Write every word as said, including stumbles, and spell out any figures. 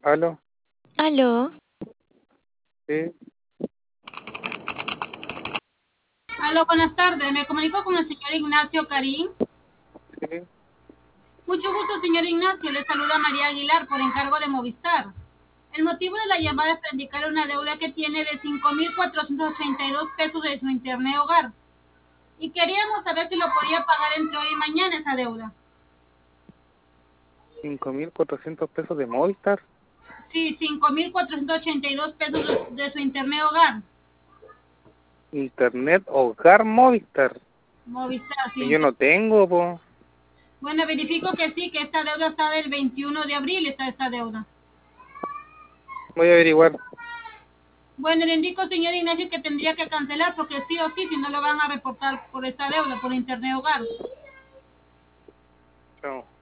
Aló, Aló, sí, Aló, buenas tardes. Me comunico con el señor Ignacio Karim. sí, Mucho gusto, señor Ignacio. Le saluda María Aguilar por encargo de Movistar. El motivo de la llamada es para indicarle una deuda que tiene de cinco mil cuatrocientos ochenta y dos pesos de su internet hogar. Y queríamos saber si lo podía pagar entre hoy y mañana esa deuda. cinco mil cuatrocientos pesos de Movistar. Sí, cinco mil cuatrocientos ochenta y dos pesos de, de su internet hogar. Internet hogar Movistar. Movistar, Y sí. yo no tengo, po. Bueno, verifico que sí, que esta deuda está del veintiuno de abril, está esta deuda. Voy a averiguar. Bueno, le indico, señor Ignacio, que tendría que cancelar porque sí o sí, si no lo van a reportar por esta deuda, por internet hogar. Chao.